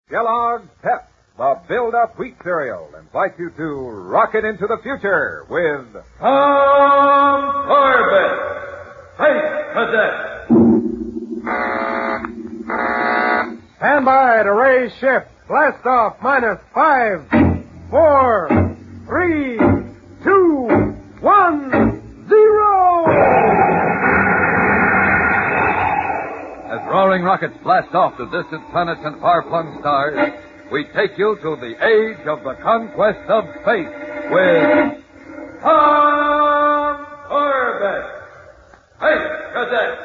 Kellogg's Pep, the build-up wheat cereal, invites you to rocket into the future with Tom Corbett, Space Cadet. Stand by to raise ship. Blast off minus 5, 4, 3, 2, 1, 0. As roaring rockets blast off to distant planets and far-flung stars, we take you to the age of the conquest of space with Tom Corbett, Space Cadet.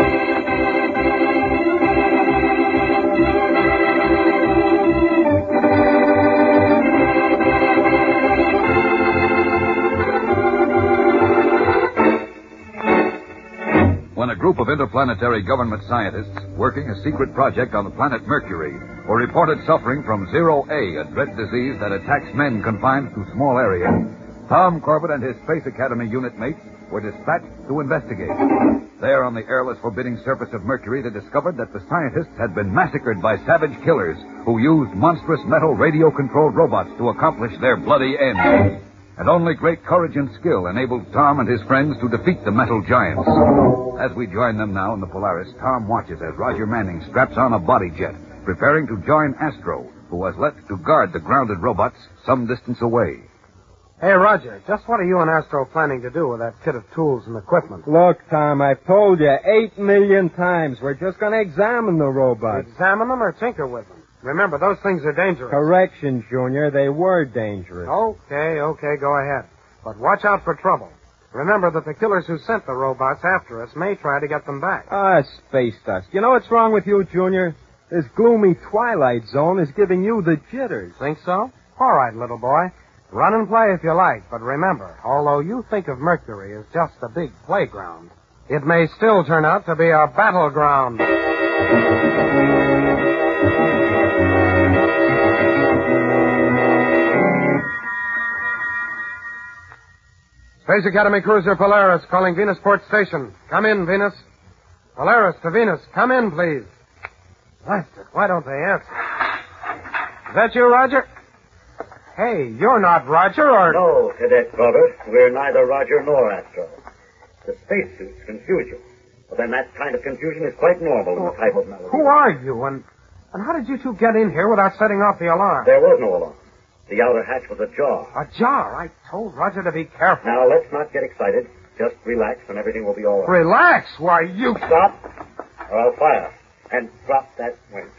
When a group of interplanetary government scientists working a secret project on the planet Mercury were reported suffering from Zero A, a dread disease that attacks men confined to small areas, Tom Corbett and his Space Academy unit mates were dispatched to investigate. There on the airless, forbidding surface of Mercury, they discovered that the scientists had been massacred by savage killers who used monstrous metal radio-controlled robots to accomplish their bloody end. And only great courage and skill enabled Tom and his friends to defeat the metal giants. As we join them now in the Polaris, Tom watches as Roger Manning straps on a body jet, preparing to join Astro, who was left to guard the grounded robots some distance away. Hey, Roger, just what are you and Astro planning to do with that kit of tools and equipment? Look, Tom, I've told you 8 million times. We're just going to examine the robots. Examine them or tinker with them? Remember, those things are dangerous. Correction, Junior. They were dangerous. Okay, go ahead. But watch out for trouble. Remember that the killers who sent the robots after us may try to get them back. Space dust. You know what's wrong with you, Junior? This gloomy twilight zone is giving you the jitters. Think so? All right, little boy. Run and play if you like, but remember, although you think of Mercury as just a big playground, it may still turn out to be a battleground. Space Academy cruiser Polaris calling Venusport Station. Come in, Venus. Polaris to Venus. Come in, please. Blast it. Why don't they answer? Is that you, Roger? Hey, you're not Roger, or... No, Cadet Corbett. We're neither Roger nor Astro. The spacesuits confuse you. But then that kind of confusion is quite normal in the type of melody. Who are you, and how did you two get in here without setting off the alarm? There was no alarm. The outer hatch was ajar. Ajar? I told Roger to be careful. Now, let's not get excited. Just relax and everything will be all right. Relax? Why, you... Stop, or I'll fire. And drop that winch.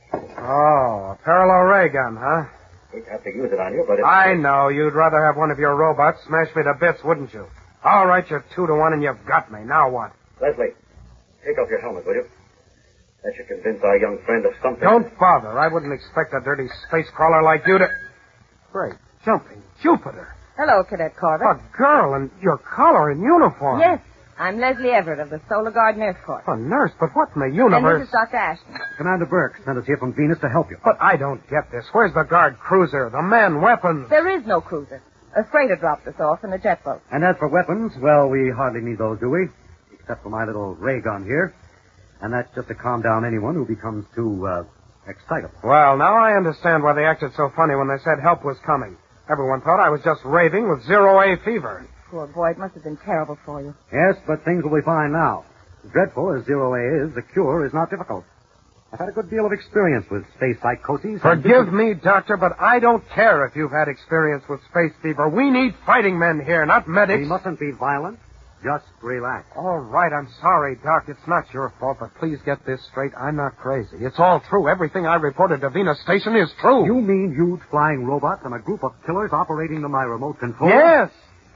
Oh, a parallel ray gun, huh? We'd have to use it on you, but it's... I know. You'd rather have one of your robots smash me to bits, wouldn't you? All right, you're 2-1 and you've got me. Now what? Leslie, take off your helmet, will you? That should convince our young friend of something. Don't bother. I wouldn't expect a dirty space crawler like you to... Great jumping Jupiter. Hello, Cadet Corbett. A girl in your collar and uniform. Yes, I'm Leslie Everett of the Solar Guard Nurse Corps. A nurse? But what in the And universe? this is Dr. Ashton. Commander Burke sent us here from Venus to help you. But I don't get this. Where's the guard cruiser? The men, weapons? There is no cruiser. A freighter dropped us off in a jet boat. And as for weapons, well, we hardly need those, do we? Except for my little ray gun here. And that's just to calm down anyone who becomes too, excitable. Well, now I understand why they acted so funny when they said help was coming. Everyone thought I was just raving with Zero-A fever. Poor boy, it must have been terrible for you. Yes, but things will be fine now. As dreadful as Zero-A is, the cure is not difficult. I've had a good deal of experience with space psychoses. Forgive me, Doctor, but I don't care if you've had experience with space fever. We need fighting men here, not medics. We mustn't be violent. Just relax. All right, I'm sorry, Doc. It's not your fault, but please get this straight. I'm not crazy. It's all true. Everything I reported to Venus Station is true. You mean huge flying robots and a group of killers operating them by remote control? Yes.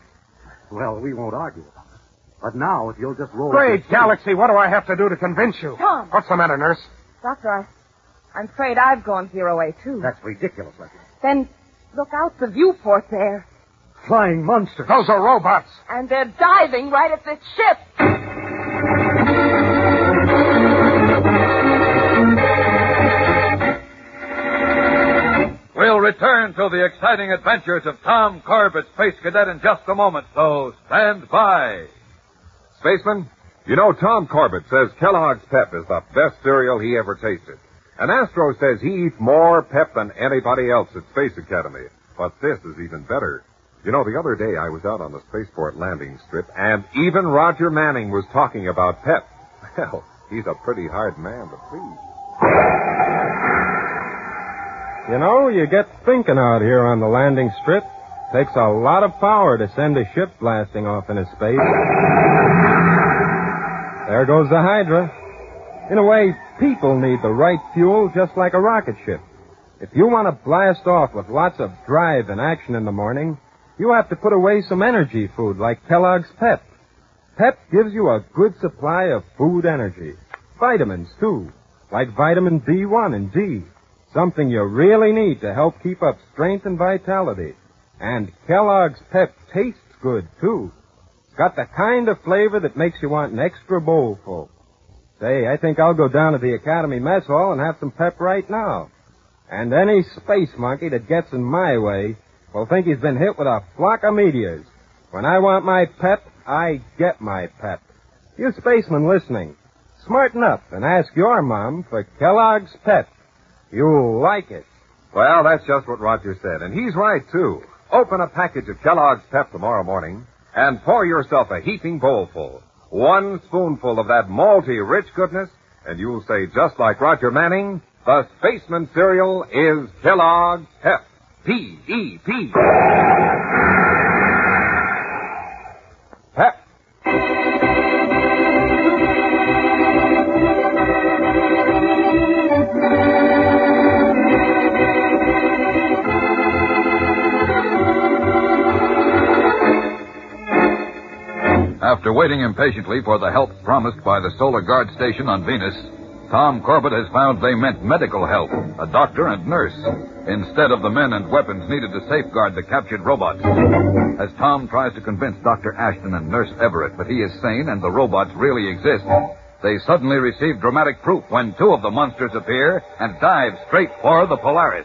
Well, we won't argue about it. But now, if you'll just roll... Great galaxy, what do I have to do to convince you? Tom. What's the matter, nurse? Doctor, I'm afraid I've gone Zero-A, too. That's ridiculous, Leslie. Then look out the viewport there. Flying monsters. Those are robots. And they're diving right at this ship. We'll return to the exciting adventures of Tom Corbett, Space Cadet, in just a moment, so stand by. Spaceman, you know Tom Corbett says Kellogg's Pep is the best cereal he ever tasted. And Astro says he eats more pep than anybody else at Space Academy. But this is even better. You know, the other day I was out on the spaceport landing strip, and even Roger Manning was talking about pep. Well, he's a pretty hard man to please. You know, you get thinking out here on the landing strip. Takes a lot of power to send a ship blasting off into space. There goes the Hydra. In a way, people need the right fuel just like a rocket ship. If you want to blast off with lots of drive and action in the morning, you have to put away some energy food like Kellogg's Pep. Pep gives you a good supply of food energy. Vitamins, too, like vitamin B1 and D. Something you really need to help keep up strength and vitality. And Kellogg's Pep tastes good, too. It's got the kind of flavor that makes you want an extra bowl full. Say, I think I'll go down to the Academy Mess Hall and have some pep right now. And any space monkey that gets in my way will think he's been hit with a flock of meteors. When I want my pep, I get my pep. You spacemen listening, smarten up and ask your mom for Kellogg's Pep. You'll like it. Well, that's just what Roger said, and he's right, too. Open a package of Kellogg's Pep tomorrow morning and pour yourself a heaping bowlful. 1 spoonful of that malty rich goodness, and you'll say just like Roger Manning, the spaceman cereal is Kellogg's Pep. P-E-P. Pep. After waiting impatiently for the help promised by the Solar Guard station on Venus, Tom Corbett has found they meant medical help, a doctor and nurse, instead of the men and weapons needed to safeguard the captured robots. As Tom tries to convince Dr. Ashton and Nurse Everett that he is sane and the robots really exist, they suddenly receive dramatic proof when 2 of the monsters appear and dive straight for the Polaris.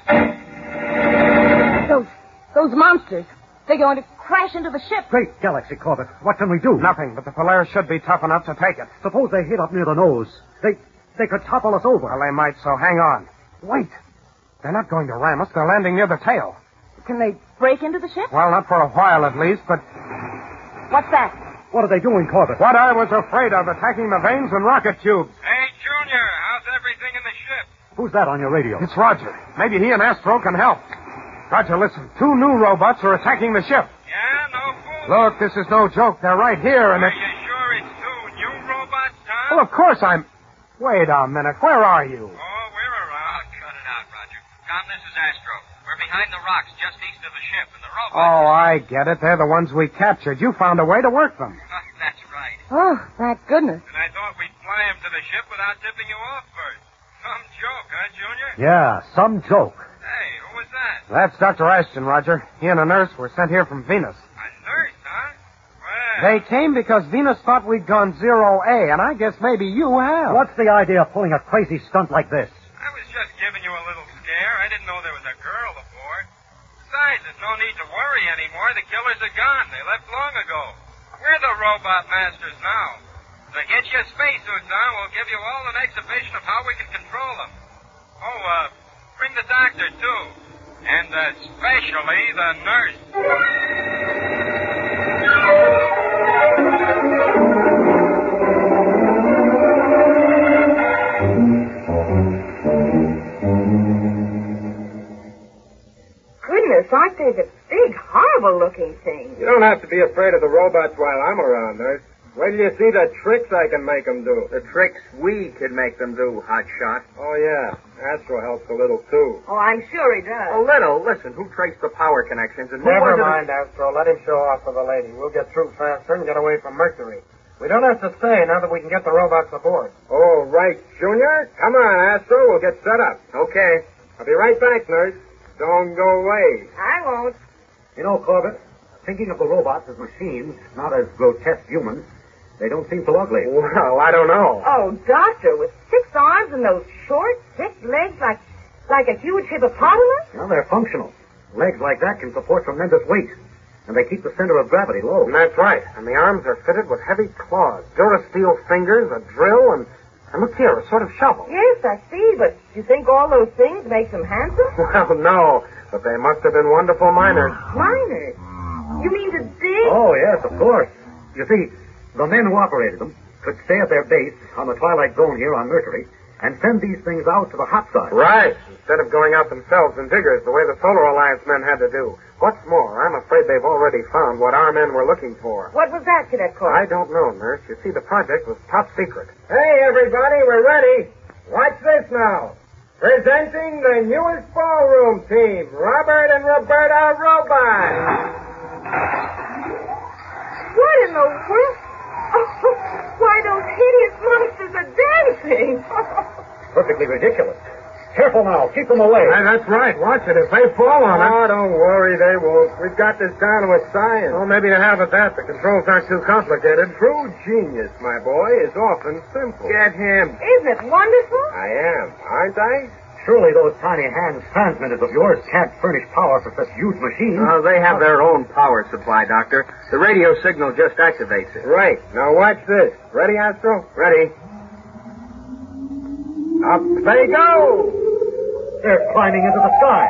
Those monsters, they're going to crash into the ship. Great Galaxy, Corbett. What can we do? Nothing, but the Polaris should be tough enough to take it. Suppose they hit up near the nose. They could topple us over. Well, they might, so hang on. Wait. They're not going to ram us. They're landing near the tail. Can they break into the ship? Well, not for a while at least, but... What's that? What are they doing, Corbett? What I was afraid of, attacking the vanes and rocket tubes. Hey, Junior, how's everything in the ship? Who's that on your radio? It's Roger. Maybe he and Astro can help. Roger, listen. 2 new robots are attacking the ship. Yeah, no fool. Look, this is no joke. They're right here, and Are you sure it's 2 new robots, Tom? Well, of course I'm... Wait a minute. Where are you? Oh, we're around. Cut it out, Roger. Tom, this is Astro. We're behind the rocks just east of the ship, and the robots... Oh, I get it. They're the ones we captured. You found a way to work them. That's right. Oh, thank goodness. And I thought we'd fly him to the ship without tipping you off first. Some joke, huh, Junior? Yeah, some joke. Hey, who was that? That's Dr. Ashton, Roger. He and a nurse were sent here from Venus. A nurse, huh? Well... They came because Venus thought we'd gone 0A, and I guess maybe you have. What's the idea of pulling a crazy stunt like this? I was just giving you a little scare. I didn't know there was a girl aboard. Besides, there's no need to worry anymore. The killers are gone. They left long ago. We're the robot masters now. So get your spacesuits on. We'll give you all an exhibition of how we can control them. Oh, bring the doctor, too. And especially the nurse. Goodness, aren't they the big, horrible-looking things? You don't have to be afraid of the robots while I'm around, nurse. Wait till you see the tricks I can make them do. The tricks we can make them do, Hotshot. Oh, yeah. Astro helps a little, too. Oh, I'm sure he A does. little. Listen, who traced the power connections and who Never was it- mind, Astro. Let him show off for the lady. We'll get through faster and get away from Mercury. We don't have to stay now that we can get the robots aboard. Oh, right, Junior. Come on, Astro. We'll get set up. Okay. I'll be right back, nurse. Don't go away. I won't. You know, Corbett, thinking of the robots as machines, not as grotesque humans, they don't seem so ugly. Well, I don't know. Oh, Doctor, with 6 arms and those short, thick legs like a huge hippopotamus? Well, they're functional. Legs like that can support tremendous weight, and they keep the center of gravity low. That's right. And the arms are fitted with heavy claws, Durasteel fingers, a drill, and And look here, a sort of shovel. Yes, I see, but you think all those things make them handsome? Well, no, but they must have been wonderful miners. Miners? You mean to dig? Oh, yes, of course. You see, the men who operated them could stay at their base on the twilight zone here on Mercury and send these things out to the hot side. Right, instead of going out themselves in diggers the way the Solar Alliance men had to do. What's more, I'm afraid they've already found what our men were looking for. What was that, Cadet Corp? I don't know, Nurse. You see, the project was top secret. Hey, everybody, we're ready. Watch this now. Presenting the newest ballroom team, Robert and Roberta Robot. What in the world? Oh, why, those hideous monsters are dancing. Perfectly ridiculous. Careful now. Keep them away. That's right. Watch it. If they fall on us... Oh, don't worry. They won't. We've got this down to a science. Well, maybe to have it that. The controls aren't too complicated. True genius, my boy, is often simple. Get him. Isn't it wonderful? I am. Aren't I? Surely those tiny hand transmitters of yours can't furnish power for such huge machines. Oh, they have their own power supply, Doctor. The radio signal just activates it. Right. Now watch this. Ready, Astro? Ready. Up they go! They're climbing into the sky.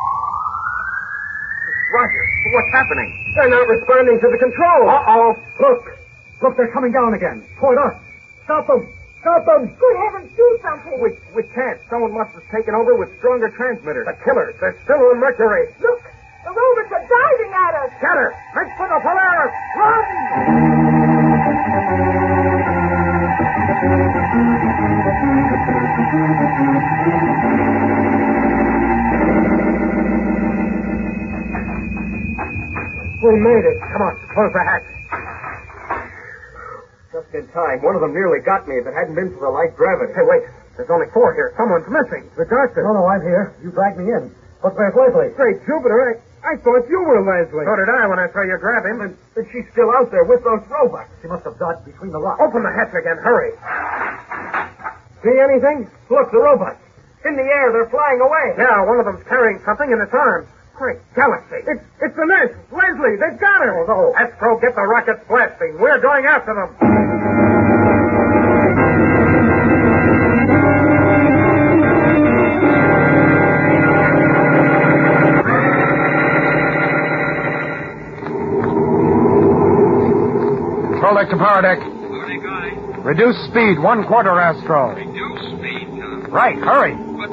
Roger, what's happening? They're not responding to the controls. Uh-oh. Look, they're coming down again. Toward us. Stop them. Stop them. Good heavens, do something. We can't. Someone must have taken over with stronger transmitters. The killers. They're still on Mercury. Look, the robots are diving at us. Get her. Make for the Polaris. Run! We made it. Come on, close the hatch. Just in time. One of them nearly got me if it hadn't been for the light gravity. Hey, wait. There's only 4 here. Someone's missing. The doctor. No, I'm here. You dragged me in. But where's Leslie? Great Jupiter, I thought you were Leslie. So did I when I saw you grab him. And she's still out there with those robots. She must have dodged between the rocks. Open the hatch again. Hurry. See anything? Look, the robots. In the air. They're flying away. Yeah, one of them's carrying something in its arms. Great galaxy. It's the nurse. Leslie, they've got her. Oh, no. Astro, get the rockets blasting. We're going after them. Control deck to power deck. Loading guy. Reduce speed, 1/4 Astro. Reduce speed, Tom. Right, hurry. But...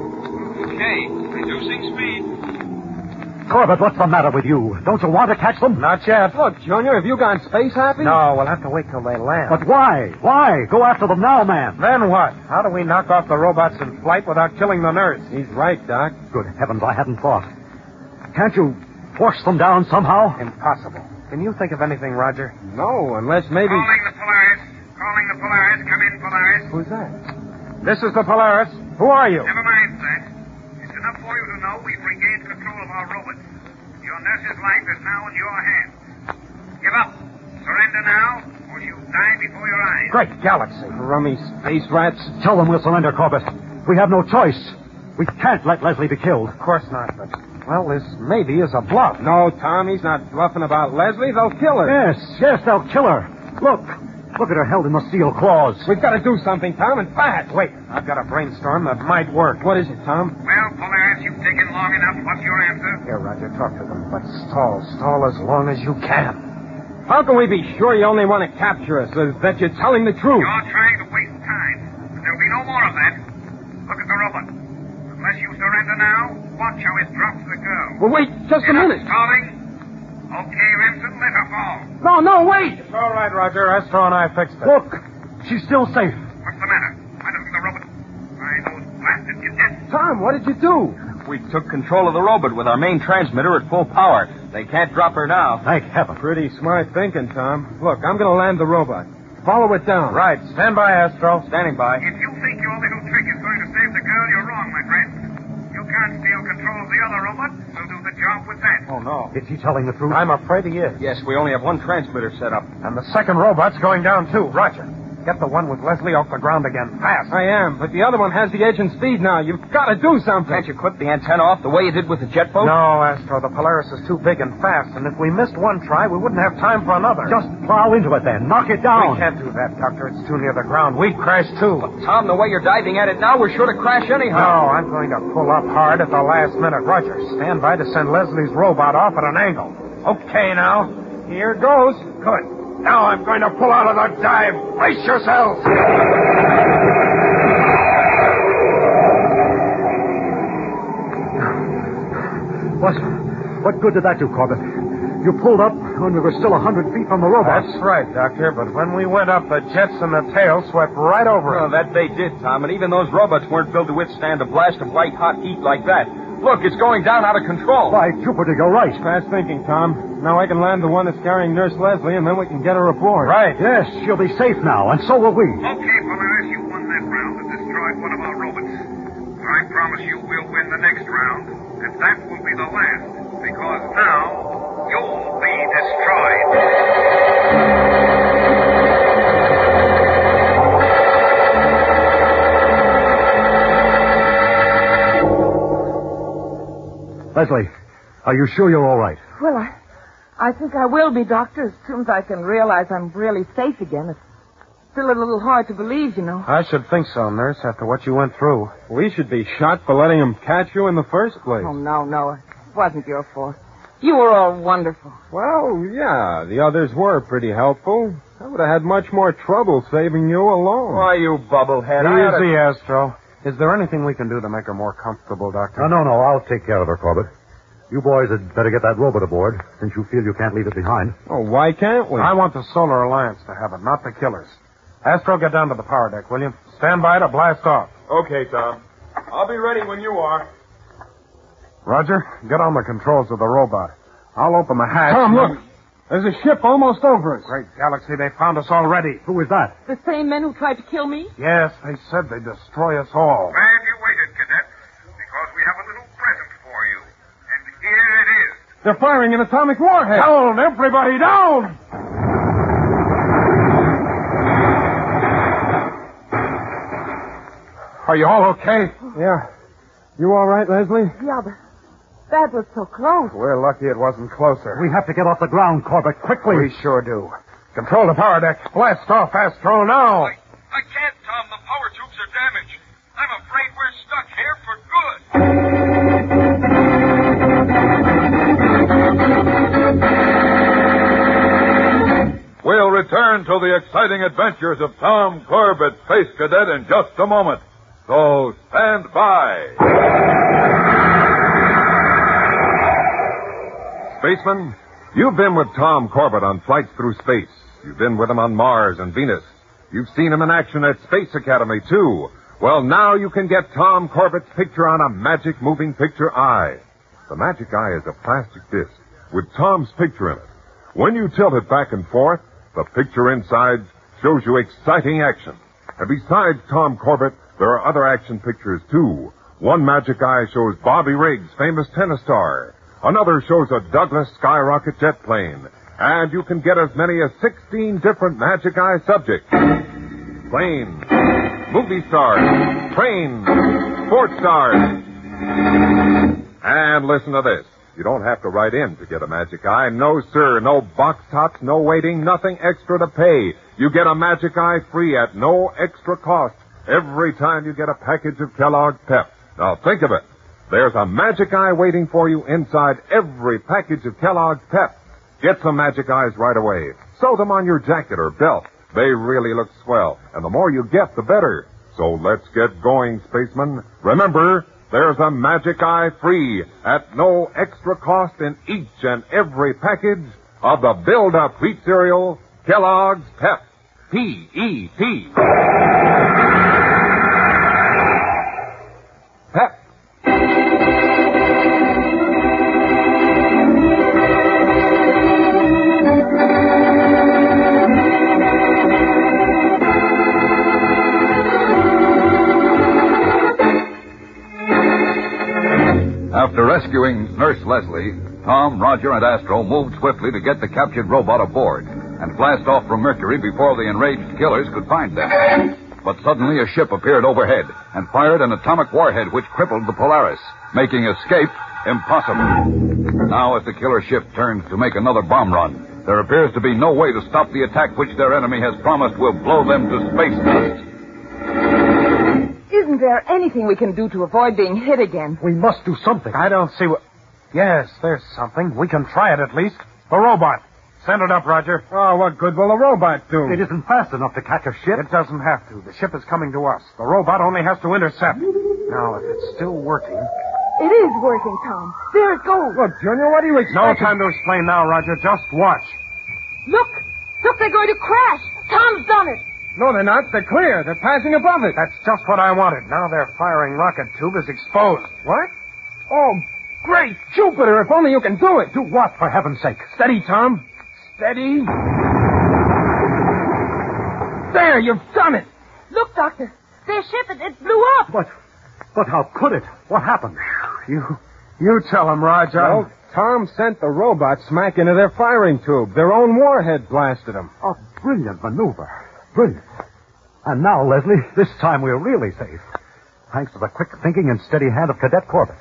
Okay, reducing speed. Corbett, what's the matter with you? Don't you want to catch them? Not yet. Look, Junior, have you gone space happy? No, we'll have to wait till they land. But why? Why? Go after them now, man. Then what? How do we knock off the robots in flight without killing the nurse? He's right, Doc. Good heavens, I hadn't thought. Can't you force them down somehow? Impossible. Can you think of anything, Roger? No, unless maybe... Calling the Polaris. Calling the Polaris. Come in, Polaris. Who's that? This is the Polaris. Who are you? Never mind that. It's enough for you to know we've regained control of our robots. Your nurse's life is now in your hands. Give up. Surrender now, or she'll die before your eyes. Great galaxy. Rummy space rats. Tell them we'll surrender, Corbett. We have no choice. We can't let Leslie be killed. Of course not, but... Well, this maybe is a bluff. No, Tom, he's not bluffing about Leslie. They'll kill her. Yes, they'll kill her. Look at her held in the steel claws. We've got to do something, Tom, and fast. Wait, I've got a brainstorm that might work. What is it, Tom? Well, Polaris, you've taken long enough. What's your answer? Here, Roger, talk to them. But stall as long as you can. How can we be sure you only want to capture us, that you're telling the truth? You're trying to waste time. But there'll be no more of that. Look at the robot. Unless you surrender now, watch how it drops the girl. Well, wait just a minute. Stalling. Okay, Remsen, let her fall. No, wait. It's all right, Roger. Astro and I fixed it. Look, she's still safe. What's the matter? Why doesn't the robot... Why, those blasted cadets... Tom, what did you do? We took control of the robot with our main transmitter at full power. They can't drop her now. Thank heaven. Pretty smart thinking, Tom. Look, I'm going to land the robot. Follow it down. Right. Stand by, Astro. Standing by. If you think your little trick is going to save the girl, you're wrong, my friend. You can't steal control of the other robot. We'll do the job with that. Oh, no. Is he telling the truth? I'm afraid he is. Yes, we only have one transmitter set up. And the second robot's going down, too. Roger. Get the one with Leslie off the ground again, fast. I am, but the other one has the agent's speed now. You've got to do something. Can't you clip the antenna off the way you did with the jet boat? No, Astro, the Polaris is too big and fast, and if we missed one try, we wouldn't have time for another. Just plow into it then. Knock it down. We can't do that, Doctor. It's too near the ground. We'd crash, too. But, Tom, the way you're diving at it now, we're sure to crash anyhow. No, I'm going to pull up hard at the last minute. Roger, stand by to send Leslie's robot off at an angle. Okay, now. Here goes. Good. Now I'm going to pull out of the dive. Brace yourselves. What good did that do, Corbett? You pulled up when we were still 100 feet from the robot. That's right, Doctor, but when we went up, the jets and the tail swept right over us. Well, that they did, Tom, and even those robots weren't built to withstand a blast of white-hot heat like that. Look, it's going down out of control. By Jupiter, you're right. Fast thinking, Tom. Now I can land the one that's carrying Nurse Leslie, and then we can get her aboard. Right. Yes, she'll be safe now, and so will we. Okay, Polaris, you won that round and destroyed one of our robots. I promise you we'll win the next round, and that will be the last, because now you'll be destroyed. Leslie, are you sure you're all right? Well, I think I will be, Doctor, as soon as I can realize I'm really safe again. It's still a little hard to believe, you know. I should think so, Nurse, after what you went through. We should be shot for letting him catch you in the first place. Oh, no. It wasn't your fault. You were all wonderful. Well, yeah, the others were pretty helpful. I would have had much more trouble saving you alone. Why, you bubblehead. Easy, Astro. Is there anything we can do to make her more comfortable, Doctor? No, I'll take care of her, Corbett. You boys had better get that robot aboard, since you feel you can't leave it behind. Oh, why can't we? I want the Solar Alliance to have it, not the killers. Astro, get down to the power deck, will you? Stand by to blast off. Okay, Tom. I'll be ready when you are. Roger, get on the controls of the robot. I'll open the hatch. Tom, look. There's a ship almost over us. Great Galaxy, they found us already. Who is that? The same men who tried to kill me? Yes, they said they'd destroy us all. Glad you waited, Cadet, because we have a little present for you. And here it is. They're firing an atomic warhead. Down, everybody, down! Are you all okay? Yeah. You all right, Leslie? Yeah, but that was so close. We're lucky it wasn't closer. We have to get off the ground, Corbett, quickly. We sure do. Control the power deck. Blast off, Astro, now. I can't, Tom. The power tubes are damaged. I'm afraid we're stuck here for good. We'll return to the exciting adventures of Tom Corbett, Space Cadet, in just a moment. So stand by. Spaceman, you've been with Tom Corbett on flights through space. You've been with him on Mars and Venus. You've seen him in action at Space Academy, too. Well, now you can get Tom Corbett's picture on a magic moving picture eye. The magic eye is a plastic disc with Tom's picture in it. When you tilt it back and forth, the picture inside shows you exciting action. And besides Tom Corbett, there are other action pictures, too. One magic eye shows Bobby Riggs, famous tennis star. Another shows a Douglas skyrocket jet plane. And you can get as many as 16 different magic eye subjects. Planes, movie stars, trains, sports stars. And listen to this. You don't have to write in to get a magic eye. No, sir. No box tops, no waiting, nothing extra to pay. You get a magic eye free at no extra cost every time you get a package of Kellogg's Pep. Now think of it. There's a magic eye waiting for you inside every package of Kellogg's Pep. Get some magic eyes right away. Sew them on your jacket or belt. They really look swell. And the more you get, the better. So let's get going, spacemen. Remember, there's a magic eye free at no extra cost in each and every package of the Build-Up Wheat Cereal, Kellogg's Pep. P-E-P. Pep. After rescuing Nurse Leslie, Tom, Roger, and Astro moved swiftly to get the captured robot aboard. and blast off from Mercury before the enraged killers could find them. But suddenly a ship appeared overhead and fired an atomic warhead which crippled the Polaris, making escape impossible. Now, as the killer ship turns to make another bomb run, there appears to be no way to stop the attack which their enemy has promised will blow them to space dust. Isn't there anything we can do to avoid being hit again? We must do something. I don't see what... Yes, there's something. We can try it at least. The robot. Send it up, Roger. Oh, what good will a robot do? It isn't fast enough to catch a ship. It doesn't have to. The ship is coming to us. The robot only has to intercept. Now, if it's still working... It is working, Tom. There it goes. Look, Junior, what do you expect? No time to explain now, Roger. Just watch. Look, they're going to crash. Tom's done it. No, they're not. They're clear. They're passing above it. That's just what I wanted. Now their firing rocket tube is exposed. What? Oh, great Jupiter, if only you can do it. Do what, for heaven's sake? Steady, Tom. Steady. There, you've done it. Look, Doctor. Their ship, it blew up. But how could it? What happened? You tell him, Roger. Well, Tom sent the robot smack into their firing tube. Their own warhead blasted them. A brilliant maneuver. Brilliant. And now, Leslie, this time we're really safe. Thanks to the quick thinking and steady hand of Cadet Corbett.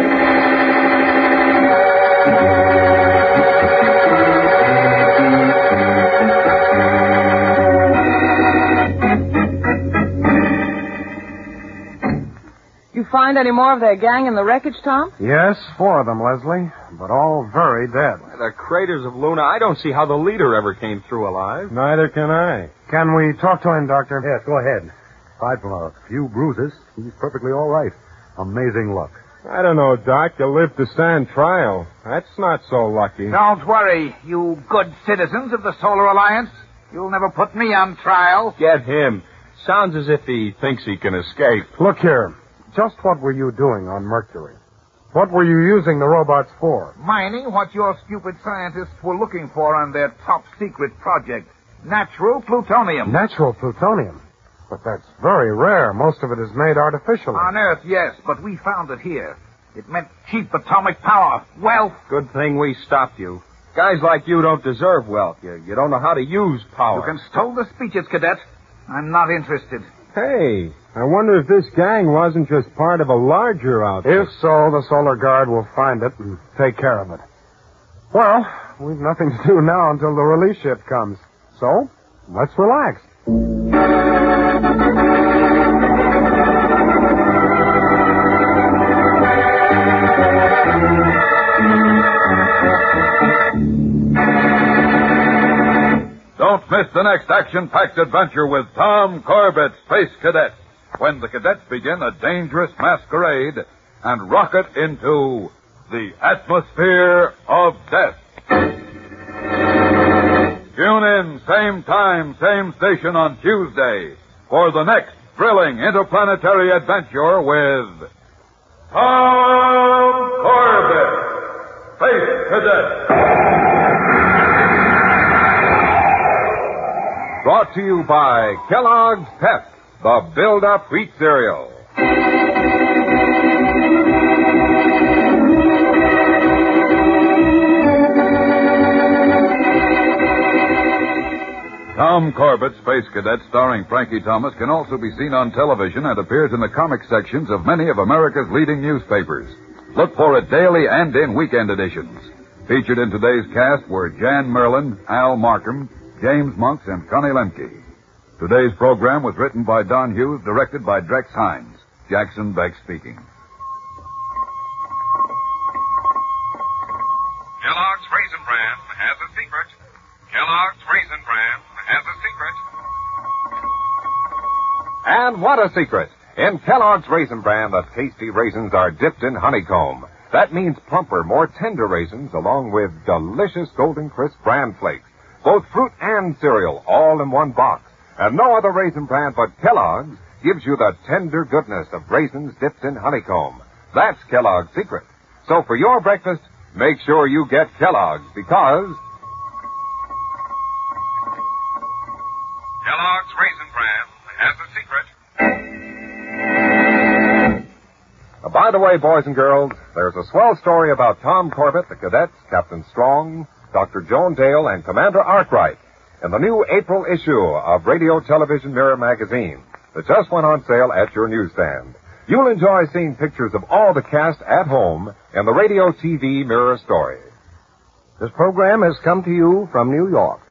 You find any more of their gang in the wreckage, Tom? Yes, 4 of them, Leslie, but all very dead. The craters of Luna, I don't see how the leader ever came through alive. Neither can I. Can we talk to him, Doctor? Yes, go ahead. Aside from a few bruises, he's perfectly all right. Amazing luck. I don't know, Doc. You'll live to stand trial. That's not so lucky. Don't worry, you good citizens of the Solar Alliance. You'll never put me on trial. Get him. Sounds as if he thinks he can escape. Look here. Just what were you doing on Mercury? What were you using the robots for? Mining what your stupid scientists were looking for on their top-secret project. Natural plutonium. Natural plutonium? But that's very rare. Most of it is made artificially. On Earth, yes, but we found it here. It meant cheap atomic power, wealth. Good thing we stopped you. Guys like you don't deserve wealth. You don't know how to use power. You can stow the speeches, Cadet. I'm not interested. Hey, I wonder if this gang wasn't just part of a larger outfit. If so, the Solar Guard will find it and take care of it. Well, we've nothing to do now until the release ship comes. So, let's relax. Don't miss the next action-packed adventure with Tom Corbett, Space Cadet, when the cadets begin a dangerous masquerade and rocket into the atmosphere of death. Tune in, same time, same station on Tuesday for the next thrilling interplanetary adventure with Tom Corbett, Space Cadet. Brought to you by Kellogg's Pep, the Build-Up Wheat Cereal. Tom Corbett, Space Cadet, starring Frankie Thomas, can also be seen on television and appears in the comic sections of many of America's leading newspapers. Look for it daily and in weekend editions. Featured in today's cast were Jan Merlin, Al Markham, James Monks, and Connie Lemke. Today's program was written by Don Hughes, directed by Drex Hines. Jackson Beck speaking. Kellogg's Raisin Bran has a secret. Kellogg's Raisin Bran has a secret. And what a secret! In Kellogg's Raisin Bran, the tasty raisins are dipped in honeycomb. That means plumper, more tender raisins, along with delicious Golden Crisp bran flakes. Both fruit and cereal, all in one box. And no other raisin bran but Kellogg's gives you the tender goodness of raisins dipped in honeycomb. That's Kellogg's secret. So for your breakfast, make sure you get Kellogg's, because Kellogg's Raisin Bran has a secret. By the way, boys and girls, there's a swell story about Tom Corbett, the cadets, Captain Strong, Dr. Joan Dale, and Commander Arkwright. in the new April issue of Radio Television Mirror magazine that just went on sale at your newsstand. You'll enjoy seeing pictures of all the cast at home in the Radio TV Mirror story. This program has come to you from New York.